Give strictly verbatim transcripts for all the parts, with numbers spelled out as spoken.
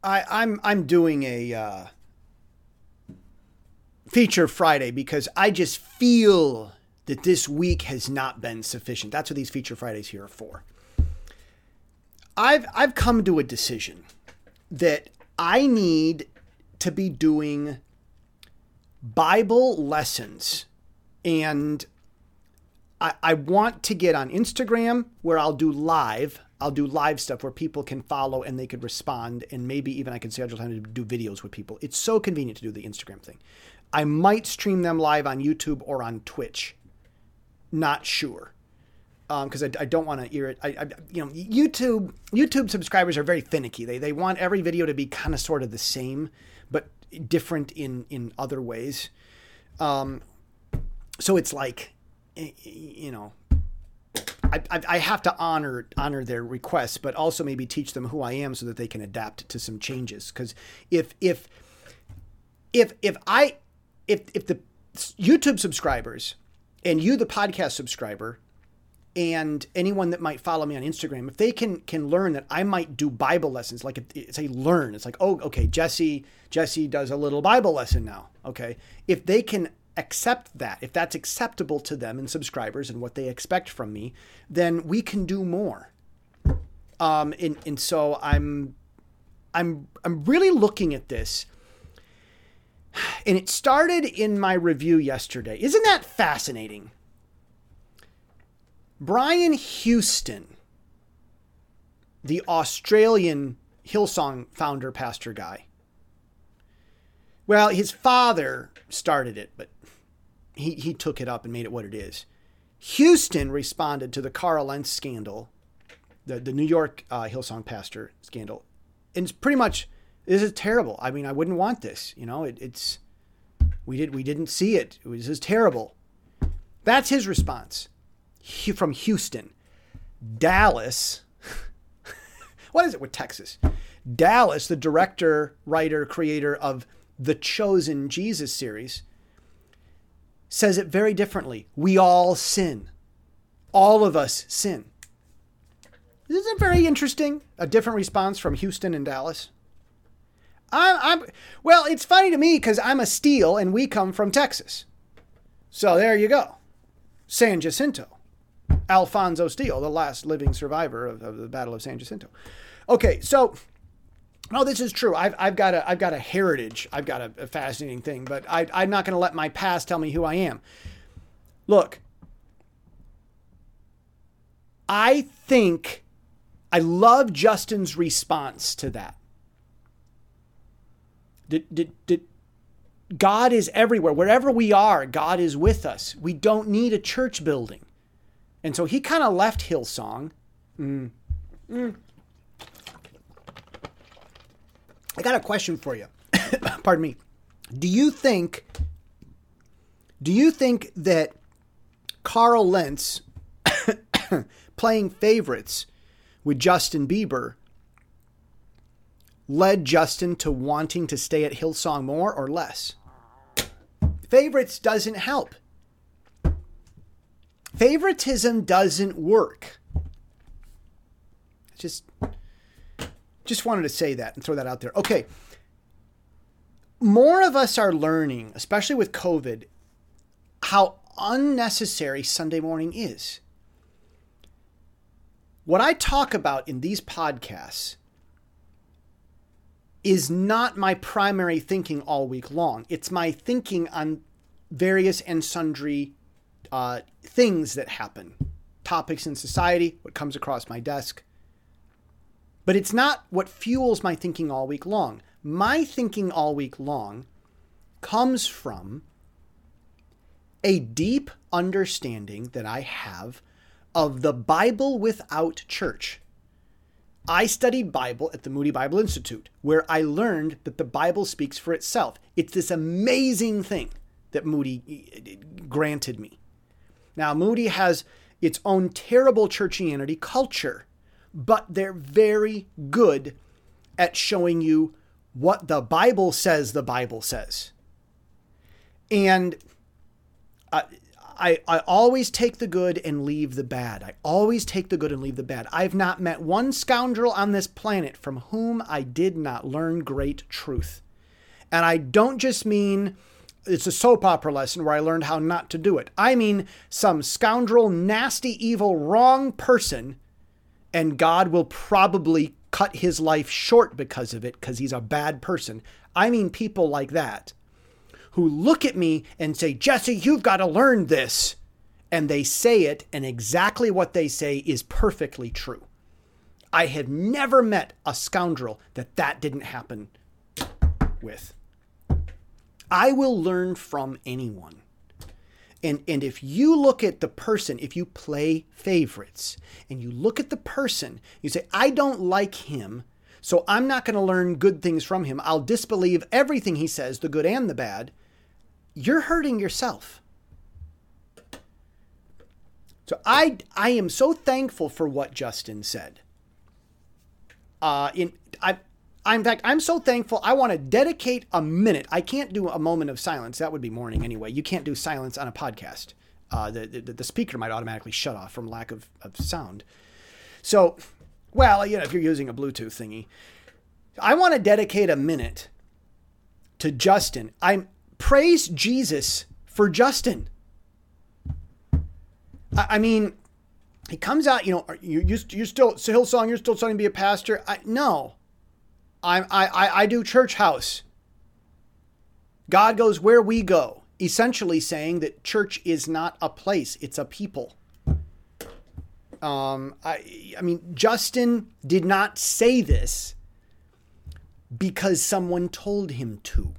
I, I'm I'm doing a uh, feature Friday because I just feel that this week has not been sufficient. That's what these feature Fridays here are for. I've I've come to a decision that I need to be doing Bible lessons, and I, I want to get on Instagram where I'll do live. I'll do live stuff where people can follow and they could respond, and maybe even I can schedule time to do videos with people. It's so convenient to do the Instagram thing. I might stream them live on YouTube or on Twitch. Not sure. Because um, I, I don't want to irritate. I, I, you know, YouTube YouTube subscribers are very finicky. They they want every video to be kind of sort of the same, but different in in other ways. Um, so it's like, you know, I, I I have to honor honor their requests, but also maybe teach them who I am so that they can adapt to some changes. Because if if if if I if if the YouTube subscribers and you, the podcast subscriber, and anyone that might follow me on Instagram, if they can can learn that I might do Bible lessons, like if it's a learn, it's like, oh, okay, Jesse Jesse does a little Bible lesson now. Okay, if they can accept that, if that's acceptable to them and subscribers and what they expect from me, then we can do more. Um, and and so I'm I'm I'm really looking at this. And it started in my review yesterday. Isn't that fascinating? Brian Houston, the Australian Hillsong founder pastor guy. Well, his father started it, but he, he took it up and made it what it is. Houston responded to the Carl Lentz scandal, the, the New York uh, Hillsong pastor scandal. And it's pretty much, this is terrible. I mean, I wouldn't want this. You know, it, it's, we, did, we didn't see it. It was just terrible. That's his response. From Houston. Dallas, what is it with Texas? Dallas, the director, writer, creator of the Chosen Jesus series, says it very differently. We all sin. All of us sin. Isn't it very interesting? A different response from Houston and Dallas. I'm, I'm well, it's funny to me because I'm a Steele and we come from Texas. So there you go. San Jacinto. Alfonso Steele, the last living survivor of, of the Battle of San Jacinto. Okay, so no, this is true. I've I've got a I've got a heritage. I've got a, a fascinating thing, but I, I'm not going to let my past tell me who I am. Look, I think I love Justin's response to that. Did did did God is everywhere. Wherever we are, God is with us. We don't need a church building. And so he kind of left Hillsong. Mm. Mm. I got a question for you. Pardon me. Do you think, do you think that Carl Lentz playing favorites with Justin Bieber led Justin to wanting to stay at Hillsong more or less? Favorites doesn't help. Favoritism doesn't work. Just, just wanted to say that and throw that out there. Okay. More of us are learning, especially with COVID, how unnecessary Sunday morning is. What I talk about in these podcasts is not my primary thinking all week long. It's my thinking on various and sundry Uh, things that happen, topics in society, what comes across my desk. But it's not what fuels my thinking all week long. My thinking all week long comes from a deep understanding that I have of the Bible without church. I studied Bible at the Moody Bible Institute, where I learned that the Bible speaks for itself. It's this amazing thing that Moody granted me. Now, Moody has its own terrible churchianity culture, but they're very good at showing you what the Bible says the Bible says. And uh, I, I always take the good and leave the bad. I always take the good and leave the bad. I've not met one scoundrel on this planet from whom I did not learn great truth. And I don't just mean it's a soap opera lesson where I learned how not to do it. I mean some scoundrel, nasty, evil, wrong person, and God will probably cut his life short because of it, because he's a bad person. I mean people like that, who look at me and say, Jesse, you've got to learn this. And they say it, and exactly what they say is perfectly true. I have never met a scoundrel that that didn't happen with. I will learn from anyone. And, and if you look at the person, if you play favorites, and you look at the person, you say, I don't like him, so I'm not going to learn good things from him. I'll disbelieve everything he says, the good and the bad. You're hurting yourself. So I I am so thankful for what Justin said. Uh, in I, I in fact I'm so thankful. I want to dedicate a minute. I can't do a moment of silence. That would be morning anyway. You can't do silence on a podcast. Uh, the, the the speaker might automatically shut off from lack of, of sound. So, well, you know, if you're using a Bluetooth thingy, I want to dedicate a minute to Justin. I'm praise Jesus for Justin. I, I mean, he comes out, you know, you you you still Hillsong, you're still starting to be a pastor. I no, I I I do church house. God goes where we go. Essentially saying that church is not a place; it's a people. Um, I I mean, Justin did not say this because someone told him to.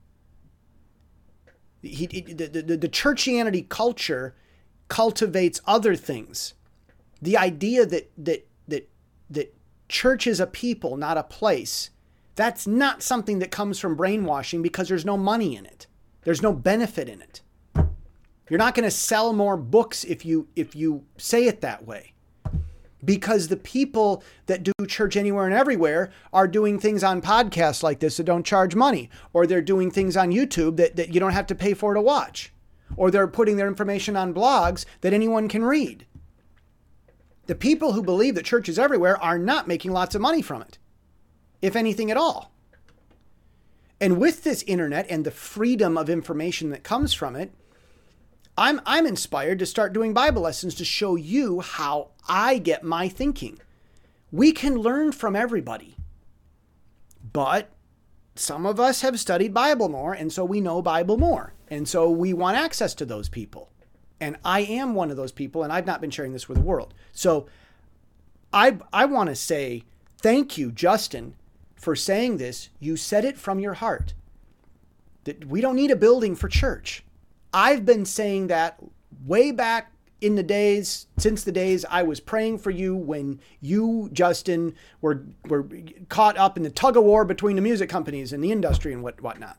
He, the, the, the churchianity culture cultivates other things. The idea that, that, that, that church is a people, not a place. That's not something that comes from brainwashing because there's no money in it. There's no benefit in it. You're not going to sell more books if you, if you say it that way. Because the people that do church anywhere and everywhere are doing things on podcasts like this that don't charge money. Or they're doing things on YouTube that, that you don't have to pay for to watch. Or they're putting their information on blogs that anyone can read. The people who believe that church is everywhere are not making lots of money from it. If anything at all. And with this internet and the freedom of information that comes from it, I'm I'm inspired to start doing Bible lessons to show you how I get my thinking. We can learn from everybody. But some of us have studied Bible more, and so we know Bible more. And so we want access to those people. And I am one of those people, and I've not been sharing this with the world. So I I want to say thank you, Justin, for saying this. You said it from your heart. That we don't need a building for church. I've been saying that way back in the days, since the days I was praying for you when you, Justin, were were caught up in the tug of war between the music companies and the industry and what whatnot.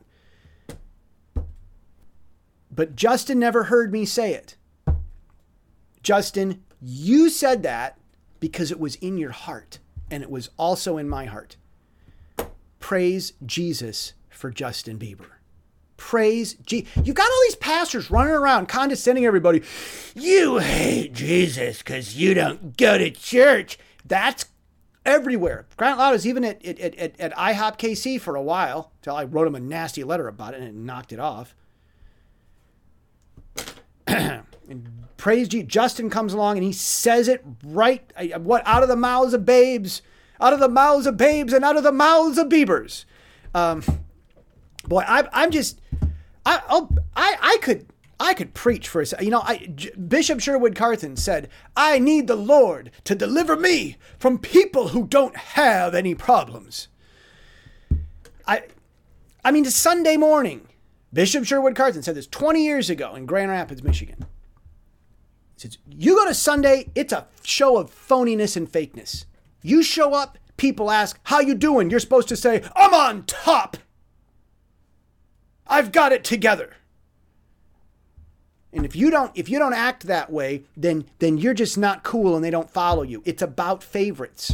But Justin never heard me say it. Justin, you said that because it was in your heart, and it was also in my heart. Praise Jesus for Justin Bieber. Praise Jesus. You got all these pastors running around condescending everybody. You hate Jesus because you don't go to church. That's everywhere. Grant Loud is even at, at, at, at I hop K C for a while, until I wrote him a nasty letter about it and it knocked it off. And praise Jesus. Justin comes along and he says it right. What? Out of the mouths of babes. Out of the mouths of babes and out of the mouths of Biebers. Um, boy, I, I'm just... I, I'll, I I could I could preach for a second. You know, I, J- Bishop Sherwood Carthen said, I need the Lord to deliver me from people who don't have any problems. I I mean, it's Sunday morning. Bishop Sherwood Carthen said this twenty years ago in Grand Rapids, Michigan. He says, you go to Sunday, it's a show of phoniness and fakeness. You show up, people ask, how you doing? You're supposed to say, I'm on top. I've got it together. And if you don't, if you don't act that way, then, then you're just not cool and they don't follow you. It's about favorites.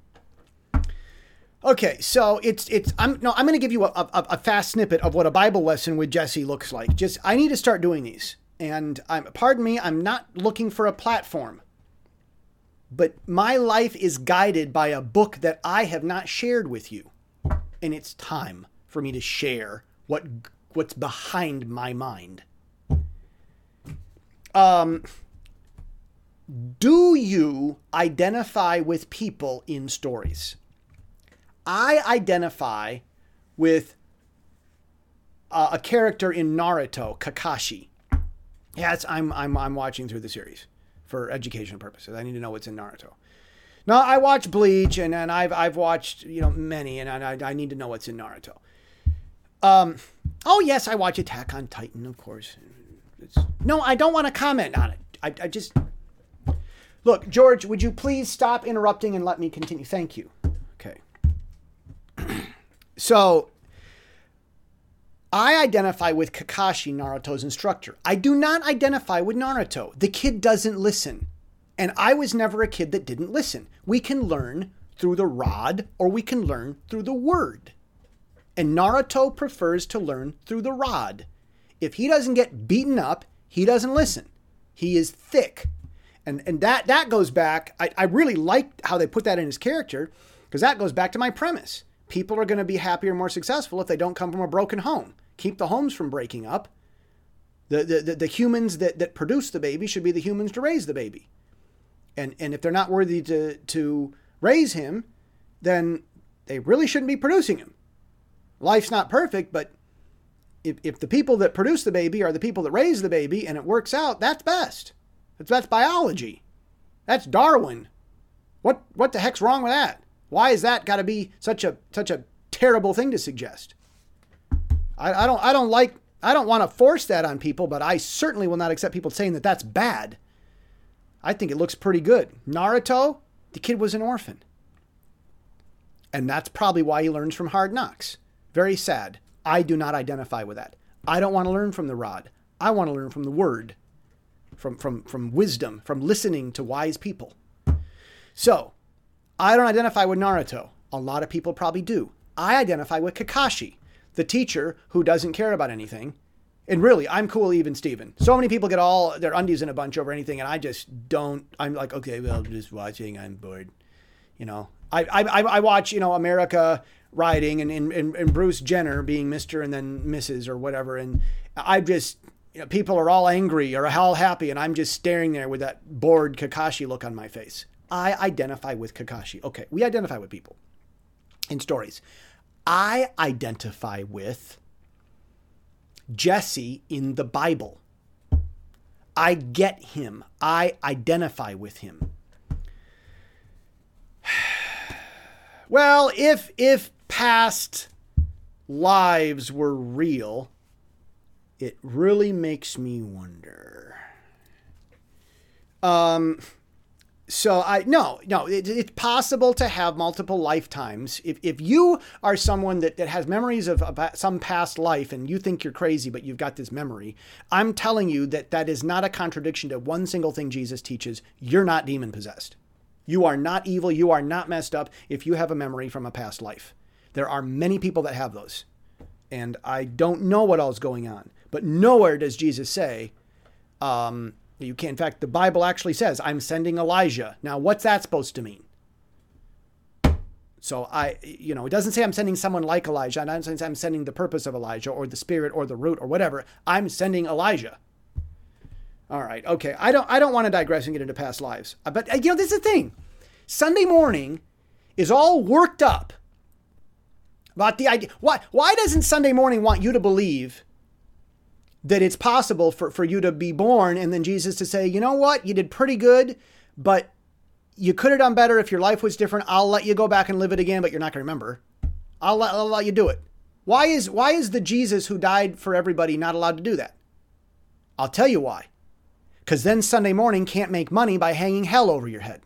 Okay, so it's, it's, I'm, no, I'm going to give you a, a, a fast snippet of what a Bible lesson with Jesse looks like. Just, I need to start doing these. And I'm, pardon me, I'm not looking for a platform. But my life is guided by a book that I have not shared with you. And it's time for me to share what what's behind my mind. Um, do you identify with people in stories? I identify with uh, a character in Naruto, Kakashi. Yes, I'm I'm I'm watching through the series for educational purposes. I need to know what's in Naruto. Now, I watch Bleach, and, and I've I've watched, you know, many, and I I need to know what's in Naruto. Um, oh yes, I watch Attack on Titan, of course. It's, no, I don't want to comment on it. I I just look, George. Would you please stop interrupting and let me continue? Thank you. Okay. So, I identify with Kakashi, Naruto's instructor. I do not identify with Naruto. The kid doesn't listen. And I was never a kid that didn't listen. We can learn through the rod or we can learn through the word. And Naruto prefers to learn through the rod. If he doesn't get beaten up, he doesn't listen. He is thick. And and that, that goes back, I, I really liked how they put that in his character, because that goes back to my premise. People are going to be happier, more successful if they don't come from a broken home. Keep the homes from breaking up. The, the, the, the humans that, that produce the baby should be the humans to raise the baby. And and if they're not worthy to, to raise him, then they really shouldn't be producing him. Life's not perfect, but if, if the people that produce the baby are the people that raise the baby and it works out, that's best. That's, that's biology. That's Darwin. What what the heck's wrong with that? Why is that got to be such a such a terrible thing to suggest? I, I don't I don't like I don't want to force that on people, but I certainly will not accept people saying that that's bad. I think it looks pretty good. Naruto, the kid was an orphan. And that's probably why he learns from Hard Knocks. Very sad. I do not identify with that. I don't want to learn from the rod. I want to learn from the word, from, from, from wisdom, from listening to wise people. So, I don't identify with Naruto. A lot of people probably do. I identify with Kakashi, the teacher who doesn't care about anything. And really, I'm cool even Steven. So many people get all their undies in a bunch over anything, and I just don't. I'm like, okay, well, I'm just watching. I'm bored. You know, I I, I watch, you know, America riding and, and, and Bruce Jenner being Mister and then Missus or whatever. And I just, you know, people are all angry or all happy, and I'm just staring there with that bored Kakashi look on my face. I identify with Kakashi. Okay, we identify with people in stories. I identify with Jesse in the Bible. I get him. I identify with him. Well, if if past lives were real, it really makes me wonder. Um So I, no, no, it, it's possible to have multiple lifetimes. If if you are someone that, that has memories of about some past life and you think you're crazy, but you've got this memory, I'm telling you that that is not a contradiction to one single thing Jesus teaches. You're not demon possessed. You are not evil. You are not messed up if you have a memory from a past life. There are many people that have those. And I don't know what all's going on, but nowhere does Jesus say, um, you can't. In fact, the Bible actually says, I'm sending Elijah. Now, what's that supposed to mean? So I, you know, it doesn't say I'm sending someone like Elijah. It doesn't say I'm sending the purpose of Elijah or the spirit or the root or whatever. I'm sending Elijah. All right. Okay. I don't, I don't want to digress and get into past lives, but you know, this is the thing. Sunday morning is all worked up about the idea. Why, why doesn't Sunday morning want you to believe that it's possible for, for you to be born and then Jesus to say, you know what, you did pretty good, but you could have done better if your life was different. I'll let you go back and live it again, but you're not going to remember. I'll let, I'll let you do it. Why is, why is the Jesus who died for everybody not allowed to do that? I'll tell you why. Because then Sunday morning can't make money by hanging hell over your head.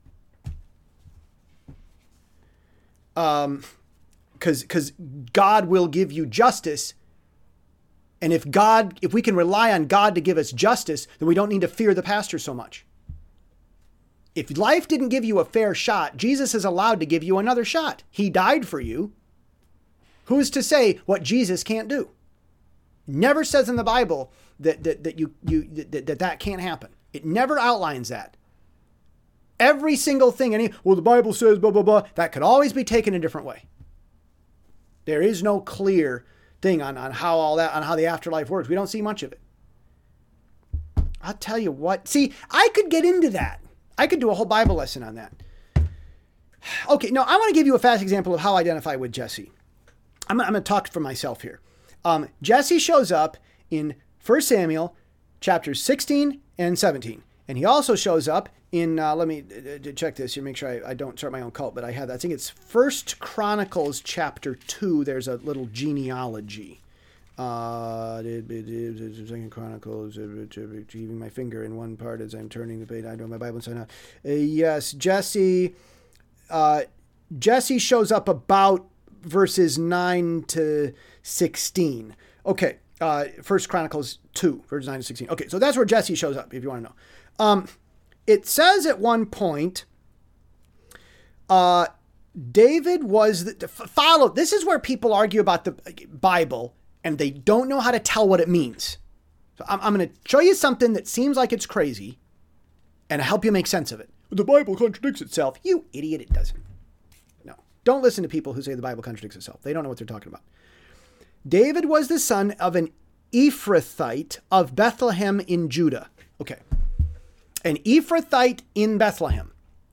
Um, because, because God will give you justice. And if God, if we can rely on God to give us justice, then we don't need to fear the pastor so much. If life didn't give you a fair shot, Jesus is allowed to give you another shot. He died for you. Who's to say what Jesus can't do? Never says in the Bible that that, that you you that, that that can't happen. It never outlines that. Every single thing, any well, the Bible says blah blah blah. That could always be taken a different way. There is no clear thing on, on how all that on how the afterlife works. We don't see much of it. I'll tell you what. See, I could get into that. I could do a whole Bible lesson on that. Okay, no, I want to give you a fast example of how I identify with Jesse. I'm, I'm going to talk for myself here. Um, Jesse shows up in First Samuel chapters sixteen and seventeen. And he also shows up in, uh, let me uh, check this here, make sure I, I don't start my own cult, but I have that. I think it's First Chronicles chapter two. There's a little genealogy. Uh, Second Chronicles, heaving my finger in one part as I'm turning the page. I know my Bible inside out. Uh, yes, Jesse, uh, Jesse shows up about verses nine to sixteen. Okay, uh, First Chronicles two, verses nine to sixteen. Okay, so that's where Jesse shows up, if you want to know. Um, it says at one point, uh, David was the, follow. This is where people argue about the Bible and they don't know how to tell what it means. So I'm, I'm going to show you something that seems like it's crazy and help you make sense of it. The Bible contradicts itself. You idiot, it doesn't. No, don't listen to people who say the Bible contradicts itself. They don't know what they're talking about. David was the son of an Ephrathite of Bethlehem in Judah. Okay. An Ephrathite in Bethlehem.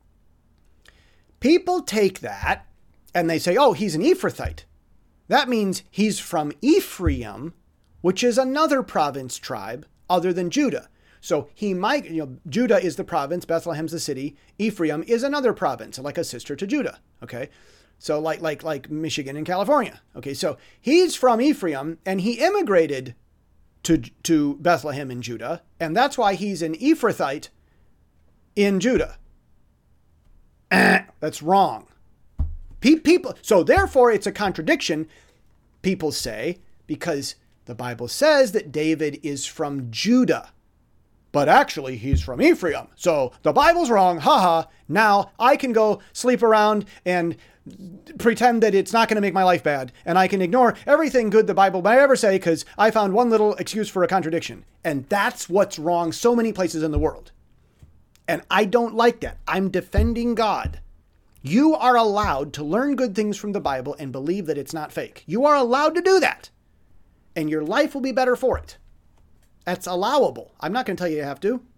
People take that and they say, oh, he's an Ephrathite. That means he's from Ephraim, which is another province tribe other than Judah. So he might, you know, Judah is the province, Bethlehem's the city, Ephraim is another province, like a sister to Judah. Okay. So like, like, like Michigan and California. Okay. So he's from Ephraim and he immigrated to, to Bethlehem in Judah. And that's why he's an Ephrathite in Judah. Eh, that's wrong. People, so therefore it's a contradiction, people say, because the Bible says that David is from Judah, but actually he's from Ephraim. So the Bible's wrong. Haha. Now I can go sleep around and pretend that it's not going to make my life bad. And I can ignore everything good the Bible might ever say because I found one little excuse for a contradiction. And that's what's wrong so many places in the world. And I don't like that. I'm defending God. You are allowed to learn good things from the Bible and believe that it's not fake. You are allowed to do that. And your life will be better for it. That's allowable. I'm not going to tell you you have to.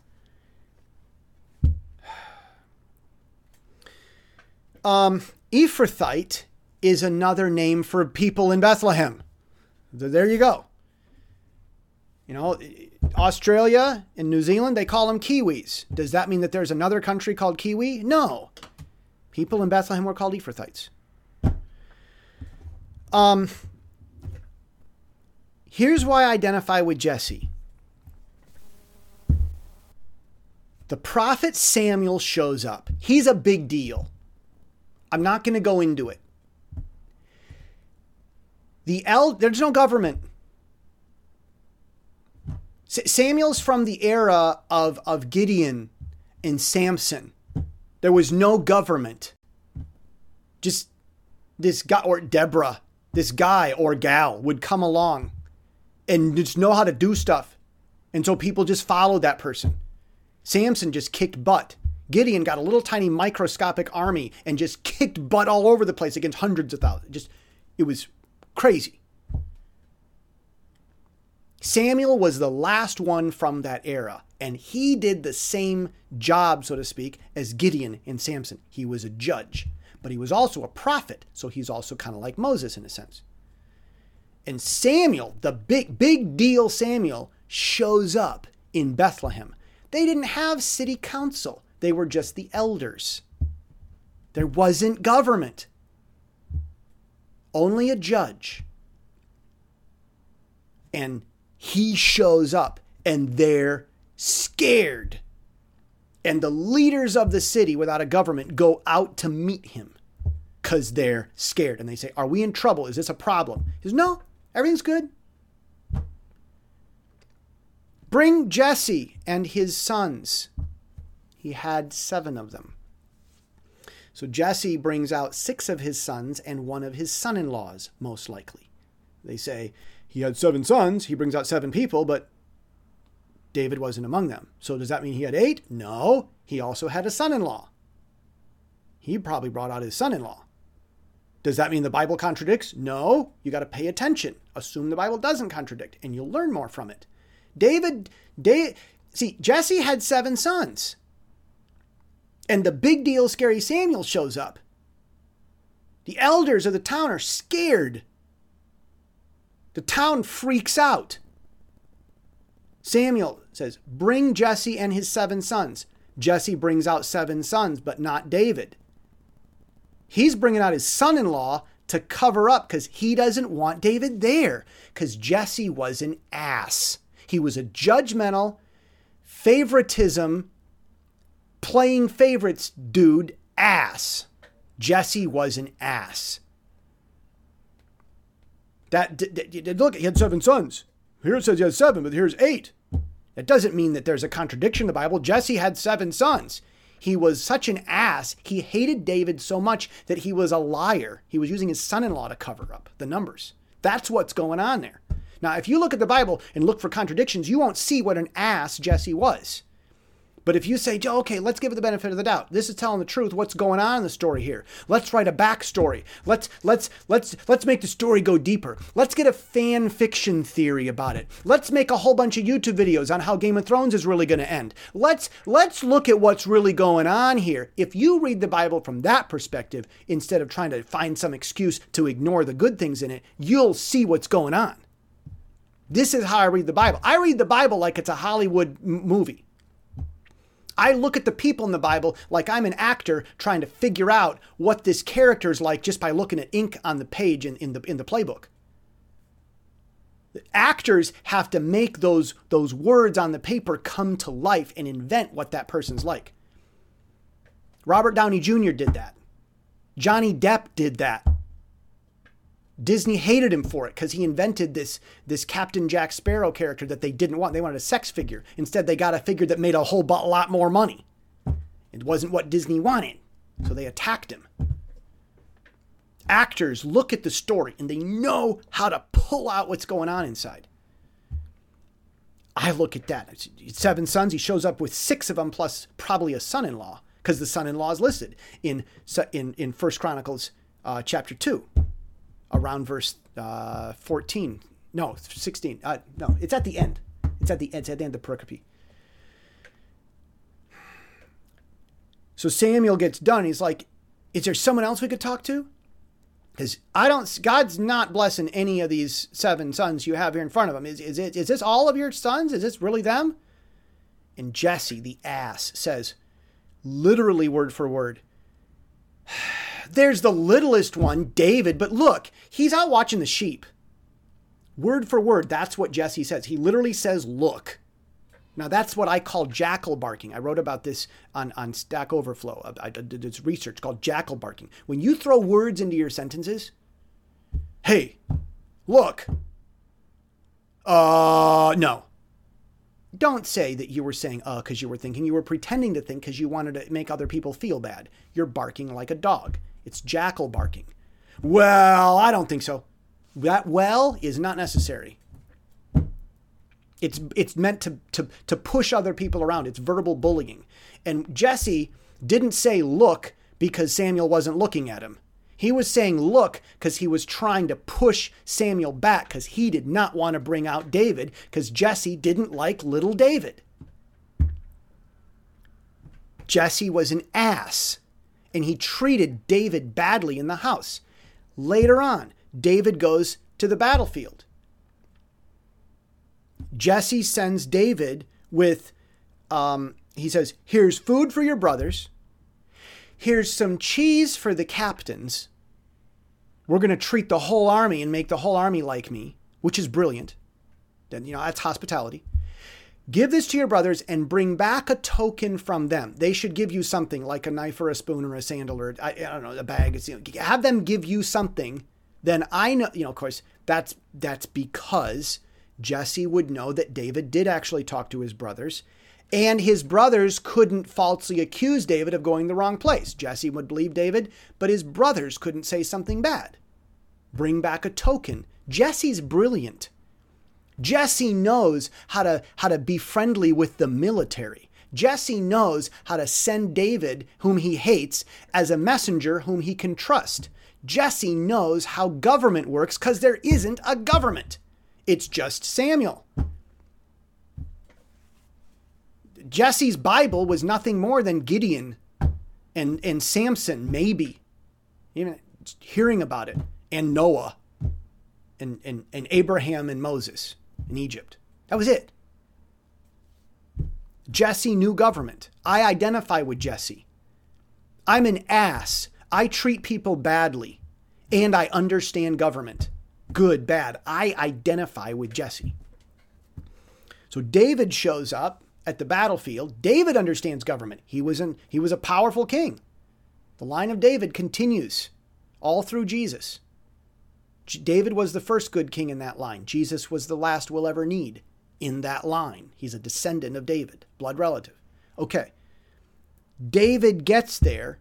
Um, Ephrathite is another name for people in Bethlehem. There you go. You know, Australia and New Zealand, they call them Kiwis. Does that mean that there's another country called Kiwi? No. People in Bethlehem were called Ephrathites. Um, here's why I identify with Jesse. The prophet Samuel shows up. He's a big deal. I'm not going to go into it. The el- There's no government. Samuel's from the era of, of Gideon and Samson. There was no government. Just this guy, or Deborah, this guy or gal would come along and just know how to do stuff. And so people just followed that person. Samson just kicked butt. Gideon got a little tiny microscopic army and just kicked butt all over the place against hundreds of thousands. Just, it was crazy. Samuel was the last one from that era, and he did the same job, so to speak, as Gideon and Samson. He was a judge, but he was also a prophet, so he's also kind of like Moses in a sense. And Samuel, the big, big deal Samuel, shows up in Bethlehem. They didn't have city council. They were just the elders. There wasn't government. Only a judge. And he shows up and they're scared. And the leaders of the city without a government go out to meet him because they're scared. And they say, are we in trouble? Is this a problem? He says, no, everything's good. Bring Jesse and his sons. He had seven of them. So Jesse brings out six of his sons and one of his son-in-laws, most likely. They say he had seven sons. He brings out seven people, but David wasn't among them. So does that mean he had eight? No, he also had a son-in-law. He probably brought out his son-in-law. Does that mean the Bible contradicts? No, you got to pay attention. Assume the Bible doesn't contradict, and you'll learn more from it. David, David, see, Jesse had seven sons. And the big deal, scary Samuel shows up. The elders of the town are scared. The town freaks out. Samuel says, bring Jesse and his seven sons. Jesse brings out seven sons, but not David. He's bringing out his son-in-law to cover up because he doesn't want David there because Jesse was an ass. He was a judgmental, favoritism, playing favorites dude ass. Jesse was an ass. That, d- d- look, he had seven sons. Here it says he had seven, but here's eight. That doesn't mean that there's a contradiction in the Bible. Jesse had seven sons. He was such an ass. He hated David so much that he was a liar. He was using his son-in-law to cover up the numbers. That's what's going on there. Now, if you look at the Bible and look for contradictions, you won't see what an ass Jesse was. But if you say, Joe, okay, let's give it the benefit of the doubt. This is telling the truth. What's going on in the story here? Let's write a backstory. Let's let's let's let's make the story go deeper. Let's get a fan fiction theory about it. Let's make a whole bunch of YouTube videos on how Game of Thrones is really going to end. Let's let's look at what's really going on here. If you read the Bible from that perspective, instead of trying to find some excuse to ignore the good things in it, you'll see what's going on. This is how I read the Bible. I read the Bible like it's a Hollywood m- movie. I look at the people in the Bible like I'm an actor trying to figure out what this character is like just by looking at ink on the page in, in the in the playbook. The actors have to make those, those words on the paper come to life and invent what that person's like. Robert Downey Junior did that. Johnny Depp did that. Disney hated him for it because he invented this, this Captain Jack Sparrow character that they didn't want. They wanted a sex figure. Instead, they got a figure that made a whole lot more money. It wasn't what Disney wanted, so they attacked him. Actors look at the story and they know how to pull out what's going on inside. I look at that. It's seven sons. He shows up with six of them plus probably a son-in-law because the son-in-law is listed in in in First Chronicles uh, chapter two. Around verse uh, fourteen. No, sixteen. Uh, no, it's at the end. It's at the end. It's at the end of the pericope. So Samuel gets done. He's like, is there someone else we could talk to? Because I don't, God's not blessing any of these seven sons you have here in front of him. Is, is it, is this all of your sons? Is this really them? And Jesse, the ass, says, literally word for word, there's the littlest one, David, but look, he's out watching the sheep. Word for word, that's what Jesse says. He literally says, look. Now, that's what I call jackal barking. I wrote about this on, on Stack Overflow. I did this research called jackal barking. When you throw words into your sentences, hey, look, uh, no. Don't say that you were saying, uh, because you were thinking. You were pretending to think because you wanted to make other people feel bad. You're barking like a dog. It's jackal barking. Well, I don't think so. That well is not necessary. It's it's meant to, to, to push other people around. It's verbal bullying. And Jesse didn't say look because Samuel wasn't looking at him. He was saying look because he was trying to push Samuel back because he did not want to bring out David because Jesse didn't like little David. Jesse was an ass and he treated David badly in the house. Later on, David goes to the battlefield. Jesse sends David with, um, he says, here's food for your brothers. Here's some cheese for the captains. We're going to treat the whole army and make the whole army like me, which is brilliant. Then, you know, that's hospitality. Give this to your brothers and bring back a token from them. They should give you something like a knife or a spoon or a sandal or, I, I don't know, a bag. You know, have them give you something. Then I know, you know, of course, that's that's because Jesse would know that David did actually talk to his brothers. And his brothers couldn't falsely accuse David of going the wrong place. Jesse would believe David, but his brothers couldn't say something bad. Bring back a token. Jesse's brilliant. Jesse knows how to, how to be friendly with the military. Jesse knows how to send David, whom he hates, as a messenger whom he can trust. Jesse knows how government works because there isn't a government. It's just Samuel. Jesse's Bible was nothing more than Gideon and, and Samson, maybe. Even hearing about it. And Noah. And, and, and Abraham and Moses in Egypt. That was it. Jesse knew government. I identify with Jesse. I'm an ass. I treat people badly. And I understand government. Good, bad. I identify with Jesse. So David shows up at the battlefield. David understands government. He was an, he was a powerful king. The line of David continues all through Jesus. David was the first good king in that line. Jesus was the last we'll ever need in that line. He's a descendant of David, blood relative. Okay. David gets there.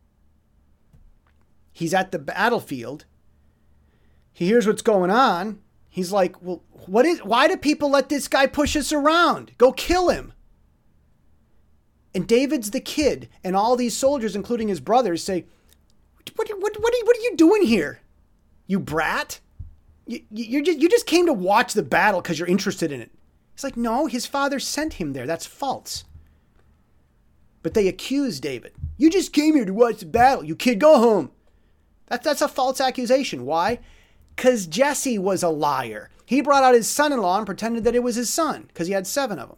He's at the battlefield. He hears what's going on. He's like, well, what is, why do people let this guy push us around? Go kill him. And David's the kid. And all these soldiers, including his brothers, say, what, what, what, are, you, what are you doing here? You brat? You, you, just, you just came to watch the battle because you're interested in it. He's like, no, his father sent him there. That's false. But they accuse David. You just came here to watch the battle. You kid, go home. That, that's a false accusation. Why? Because Jesse was a liar. He brought out his son-in-law and pretended that it was his son because he had seven of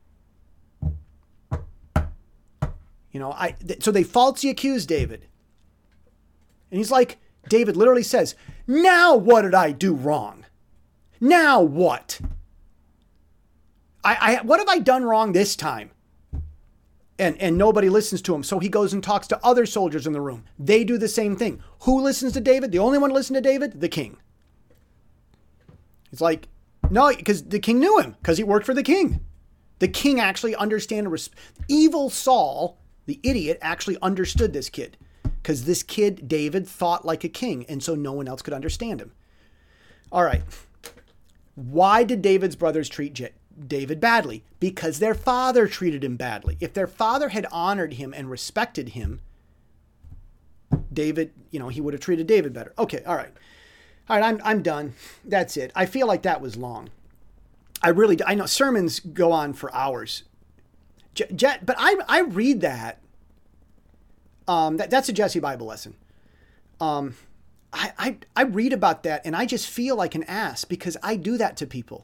them. You know, I th- so they falsely accuse David. And he's like, David literally says, now what did I do wrong? Now what? I, I what have I done wrong this time? And and nobody listens to him. So he goes and talks to other soldiers in the room. They do the same thing. Who listens to David? The only one to listen to David? The king. It's like, no, because the king knew him, because he worked for the king. The king actually understand. Evil Saul, the idiot, actually understood this kid. Because this kid, David, thought like a king, and so no one else could understand him. All right. Why did David's brothers treat J- David badly? Because their father treated him badly. If their father had honored him and respected him, David, you know, he would have treated David better. Okay, all right. All right, I'm I'm done. That's it. I feel like that was long. I really do. I know sermons go on for hours. J- J- but I I read that. Um, that, that's a Jesse Bible lesson. Um, I, I, I read about that and I just feel like an ass because I do that to people.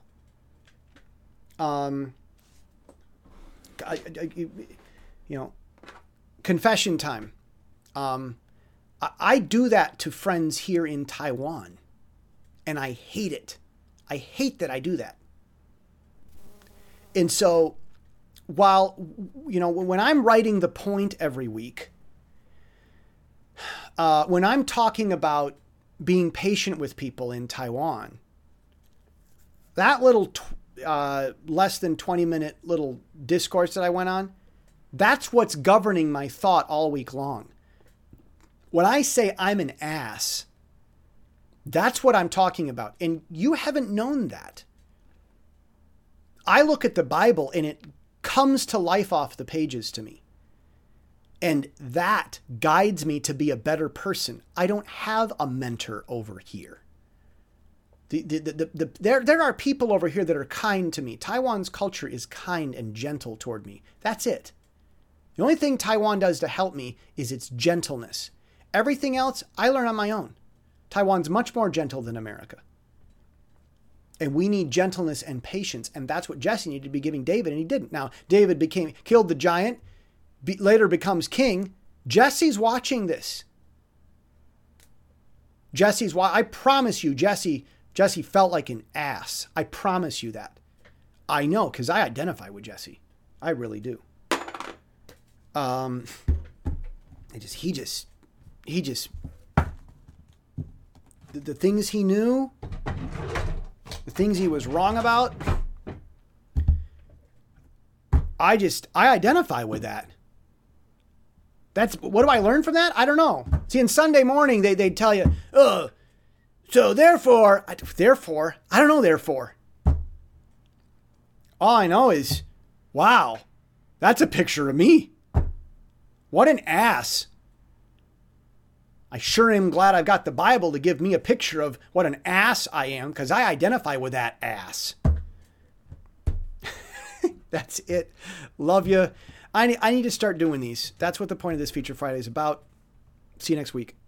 Um, I, I, you know, confession time. Um, I, I do that to friends here in Taiwan and I hate it. I hate that I do that. And so while, you know, when I'm writing the point every week, Uh, when I'm talking about being patient with people in Taiwan, that little tw- uh, less than twenty minute little discourse that I went on, that's what's governing my thought all week long. When I say I'm an ass, that's what I'm talking about. And you haven't known that. I look at the Bible and it comes to life off the pages to me. And that guides me to be a better person. I don't have a mentor over here. The, the, the, the, the, there, there are people over here that are kind to me. Taiwan's culture is kind and gentle toward me. That's it. The only thing Taiwan does to help me is its gentleness. Everything else, I learn on my own. Taiwan's much more gentle than America. And we need gentleness and patience. And that's what Jesse needed to be giving David, and he didn't. Now, David became killed the giant. Be, later becomes king. Jesse's watching this. Jesse's why I promise you, Jesse, Jesse felt like an ass. I promise you that. I know, because I identify with Jesse. I really do. Um, I just he just he just the, the things he knew, the things he was wrong about. I just I identify with that. That's what do I learn from that? I don't know. See, on Sunday morning, they, they'd tell you, oh, so therefore, I, therefore, I don't know, therefore. All I know is, wow, that's a picture of me. What an ass. I sure am glad I've got the Bible to give me a picture of what an ass I am, because I identify with that ass. That's it. Love you. I need, I need to start doing these. That's what the point of this Feature Friday is about. See you next week.